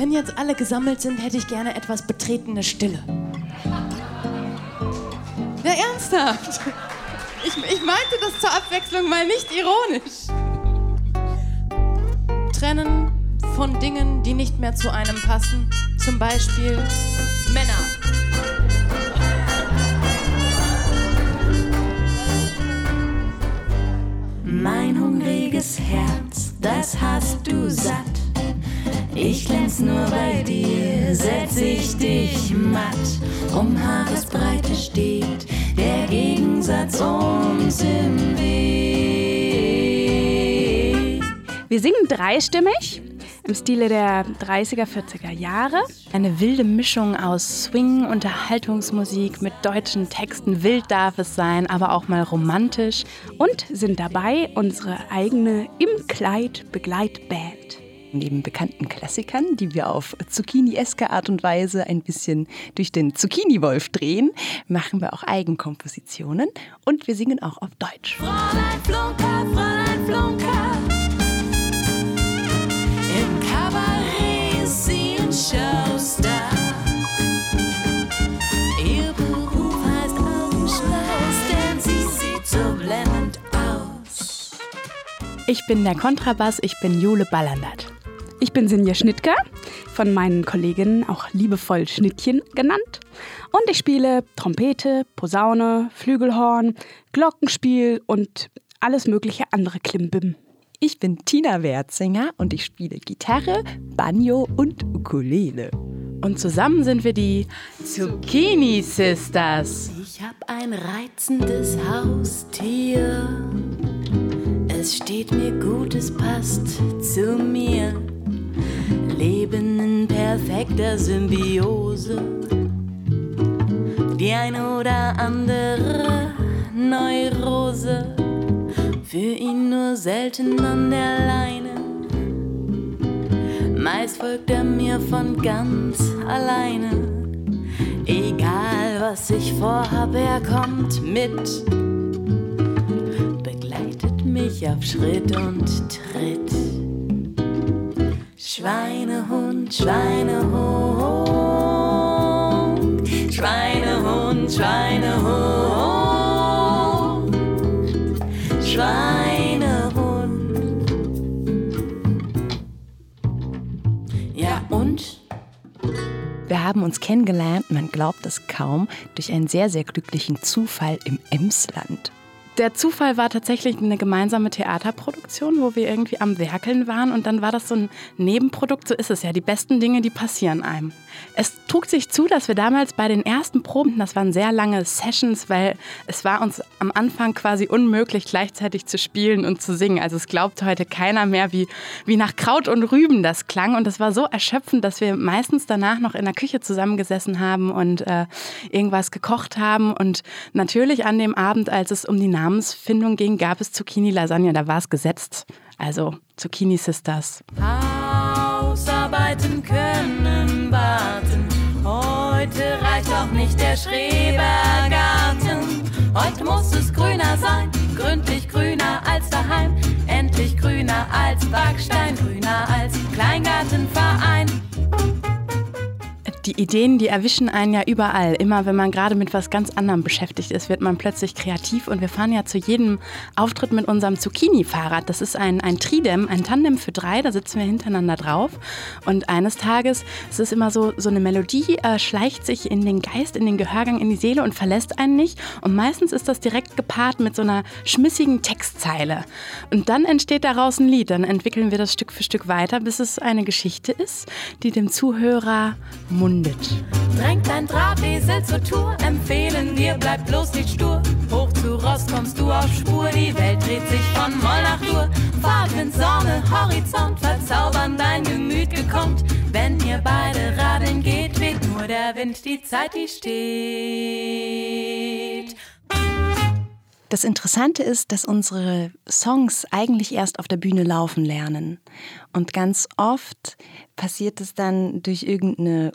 Wenn jetzt alle gesammelt sind, hätte ich gerne etwas betretene Stille. Ja, ernsthaft. Ich meinte das zur Abwechslung mal nicht ironisch. Trennen von Dingen, die nicht mehr zu einem passen. Zum Beispiel Männer. Mein hungriges Herz, das hast du satt. Ich glänz nur bei dir, setz ich dich matt. Um Haaresbreite steht der Gegensatz uns im Weg. Wir singen dreistimmig im Stile der 30er, 40er Jahre. Eine wilde Mischung aus Swing, Unterhaltungsmusik mit deutschen Texten. Wild darf es sein, aber auch mal romantisch. Und sind dabei unsere eigene Im Kleid Begleitband. Neben bekannten Klassikern, die wir auf Zucchini-eske Art und Weise ein bisschen durch den Zucchini-Wolf drehen, machen wir auch Eigenkompositionen und wir singen auch auf Deutsch. Fräulein Flunker, im Kabarett ist sie ein Showstar. Ihr Beruf heißt Augenschmaus, denn sie sieht so blendend aus. Ich bin der Kontrabass, ich bin Jule Ballandert. Ich bin Sinja Schnittger, von meinen Kolleginnen auch liebevoll Schnittchen genannt. Und ich spiele Trompete, Posaune, Flügelhorn, Glockenspiel und alles mögliche andere Klimbim. Ich bin Tina Wertzinger und ich spiele Gitarre, Banjo und Ukulele. Und zusammen sind wir die Zucchini Sisters. Ich hab ein reizendes Haustier. Es steht mir gut, es passt zu mir. Leben in perfekter Symbiose. Die eine oder andere Neurose, für ihn nur selten an der Leine. Meist folgt er mir von ganz alleine. Egal was ich vorhab, er kommt mit. Begleitet mich auf Schritt und Tritt. Schweinehund, Schweinehund, Schweinehund, Schweinehund, Schweinehund. Ja und? Wir haben uns kennengelernt, man glaubt es kaum, durch einen sehr, sehr glücklichen Zufall im Emsland. Der Zufall war tatsächlich eine gemeinsame Theaterproduktion, wo wir irgendwie am Werkeln waren und dann war das so ein Nebenprodukt, so ist es ja, die besten Dinge, die passieren einem. Es trug sich zu, dass wir damals bei den ersten Proben, das waren sehr lange Sessions, weil es war uns am Anfang quasi unmöglich, gleichzeitig zu spielen und zu singen. Also es glaubt heute keiner mehr, wie nach Kraut und Rüben das klang und das war so erschöpfend, dass wir meistens danach noch in der Küche zusammengesessen haben und irgendwas gekocht haben und natürlich an dem Abend, als es um die Namensfindung ging, gab es Zucchini-Lasagne, da war es gesetzt. Also Zucchini Sisters. Hausarbeiten können warten. Heute reicht auch nicht der Schrebergarten. Heute muss es grüner sein, gründlich grüner als daheim. Endlich grüner als Backstein, grüner als Kleingartenverein. Die Ideen, die erwischen einen ja überall. Immer wenn man gerade mit was ganz anderem beschäftigt ist, wird man plötzlich kreativ. Und wir fahren ja zu jedem Auftritt mit unserem Zucchini-Fahrrad. Das ist ein Tridem, ein Tandem für 3, da sitzen wir hintereinander drauf. Und eines Tages, es ist immer so eine Melodie, schleicht sich in den Geist, in den Gehörgang, in die Seele und verlässt einen nicht. Und meistens ist das direkt gepaart mit so einer schmissigen Textzeile. Und dann entsteht daraus ein Lied. Dann entwickeln wir das Stück für Stück weiter, bis es eine Geschichte ist, die dem Zuhörer mundet. Drängt dein Drahtesel zur Tour, empfehlen dir, bleib bloß nicht stur. Hoch zu Ross kommst du auf Spur, die Welt dreht sich von Moll nach Dur. Fahrtwind, Sonne, Horizont, verzaubern dein Gemüt gekonnt. Wenn ihr beide radeln geht, weht nur der Wind, die Zeit, die steht. Das Interessante ist, dass unsere Songs eigentlich erst auf der Bühne laufen lernen. Und ganz oft passiert es dann durch irgendeine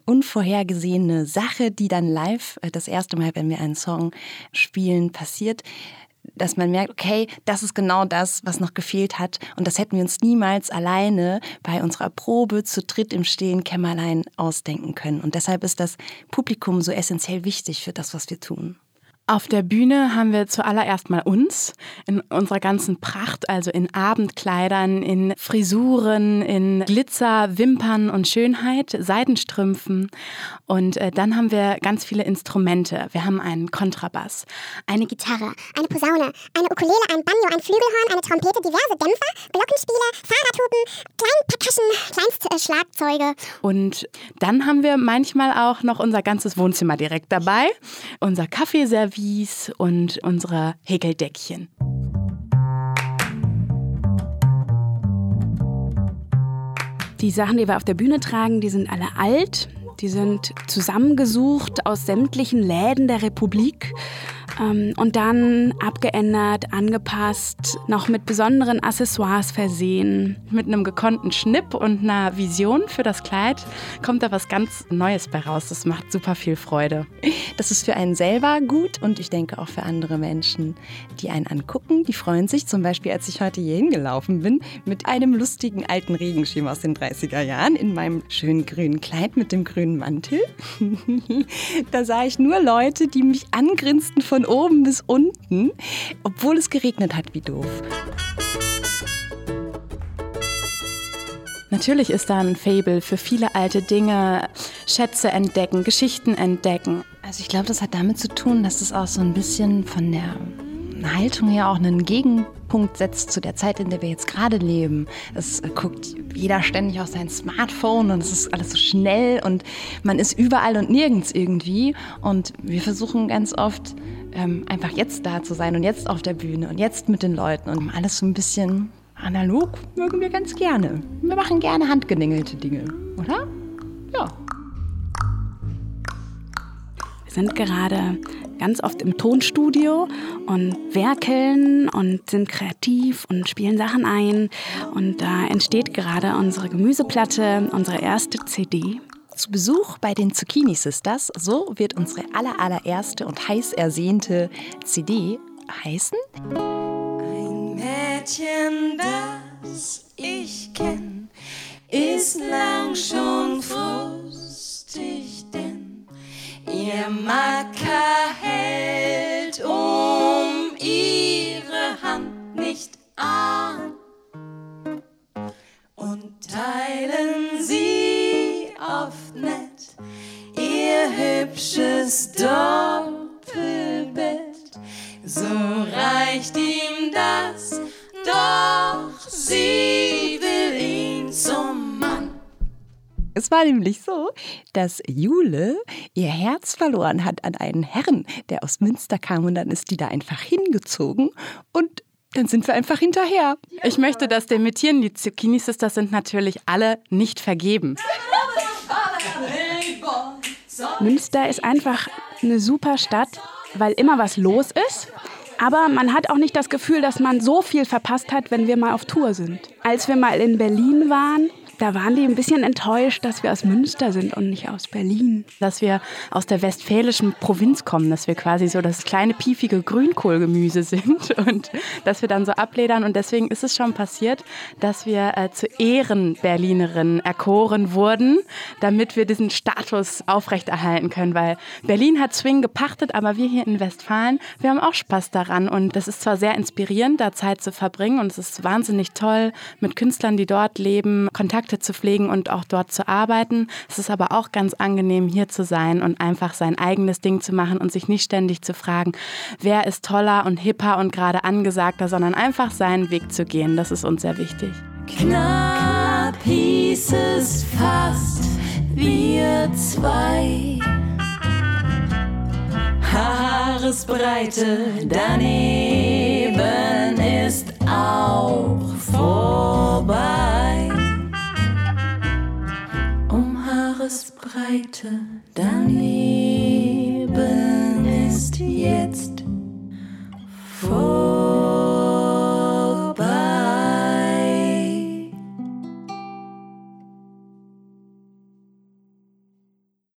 unvorhergesehene Sache, die dann live das erste Mal, wenn wir einen Song spielen, passiert, dass man merkt, okay, das ist genau das, was noch gefehlt hat. Und das hätten wir uns niemals alleine bei unserer Probe zu dritt im stillen Kämmerlein ausdenken können. Und deshalb ist das Publikum so essentiell wichtig für das, was wir tun. Auf der Bühne haben wir zuallererst mal uns in unserer ganzen Pracht, also in Abendkleidern, in Frisuren, in Glitzer, Wimpern und Schönheit, Seidenstrümpfen. Und dann haben wir ganz viele Instrumente. Wir haben einen Kontrabass, eine Gitarre, eine Posaune, eine Ukulele, ein Banjo, ein Flügelhorn, eine Trompete, diverse Dämpfer, Glockenspiele, Fahrradhupen, kleine Percussion, Kleinstschlagzeuge. Und dann haben wir manchmal auch noch unser ganzes Wohnzimmer direkt dabei, unser Kaffeeservice und unsere Häkeldeckchen. Die Sachen, die wir auf der Bühne tragen, die sind alle alt. Die sind zusammengesucht aus sämtlichen Läden der Republik und dann abgeändert, angepasst, noch mit besonderen Accessoires versehen. Mit einem gekonnten Schnipp und einer Vision für das Kleid kommt da was ganz Neues bei raus. Das macht super viel Freude. Das ist für einen selber gut und ich denke auch für andere Menschen, die einen angucken. Die freuen sich zum Beispiel, als ich heute hier hingelaufen bin, mit einem lustigen alten Regenschirm aus den 30er Jahren in meinem schönen grünen Kleid mit dem grünen Mantel. Da sah ich nur Leute, die mich angrinsten von oben bis unten, obwohl es geregnet hat, wie doof. Natürlich ist da ein Faible für viele alte Dinge, Schätze entdecken, Geschichten entdecken. Also ich glaube, das hat damit zu tun, dass es auch so ein bisschen von der Haltung her auch einen Gegenpunkt setzt zu der Zeit, in der wir jetzt gerade leben. Es guckt jeder ständig auf sein Smartphone und es ist alles so schnell und man ist überall und nirgends irgendwie. Und wir versuchen ganz oft einfach jetzt da zu sein und jetzt auf der Bühne und jetzt mit den Leuten und alles so ein bisschen analog mögen wir ganz gerne. Wir machen gerne handgenägelte Dinge, oder? Ja. Wir sind gerade ganz oft im Tonstudio und werkeln und sind kreativ und spielen Sachen ein. Und da entsteht gerade unsere Gemüseplatte, unsere erste CD. Zu Besuch bei den Zucchini Sisters, so wird unsere allererste und heiß ersehnte CD heißen. Ein Mädchen, das ich kenn, ist lang schon frustig, denn ihr Macker hält ihre Hand nicht an und teilen sie oft nett ihr hübsches Doppelbett. So reicht ihm das, doch sie will ihn zum Mann. Es war nämlich so, dass Jule ihr Herz verloren hat an einen Herrn, der aus Münster kam und dann ist die da einfach hingezogen und dann sind wir einfach hinterher. Ich möchte das dementieren, die Zucchini Sisters sind natürlich alle nicht vergeben. Münster ist einfach eine super Stadt, weil immer was los ist. Aber man hat auch nicht das Gefühl, dass man so viel verpasst hat, wenn wir mal auf Tour sind. Als wir mal in Berlin waren, da waren die ein bisschen enttäuscht, dass wir aus Münster sind und nicht aus Berlin. Dass wir aus der westfälischen Provinz kommen, dass wir quasi so das kleine, piefige Grünkohlgemüse sind und dass wir dann so abledern. Und deswegen ist es schon passiert, dass wir zu Ehrenberlinerinnen erkoren wurden, damit wir diesen Status aufrechterhalten können. Weil Berlin hat Swing gepachtet, aber wir hier in Westfalen, wir haben auch Spaß daran. Und das ist zwar sehr inspirierend, da Zeit zu verbringen und es ist wahnsinnig toll, mit Künstlern, die dort leben, Kontakte zu pflegen und auch dort zu arbeiten. Es ist aber auch ganz angenehm, hier zu sein und einfach sein eigenes Ding zu machen und sich nicht ständig zu fragen, wer ist toller und hipper und gerade angesagter, sondern einfach seinen Weg zu gehen. Das ist uns sehr wichtig. Knapp hieß es fast, wir zwei. Haaresbreite daneben ist auch vorbei. Haaresbreite daneben.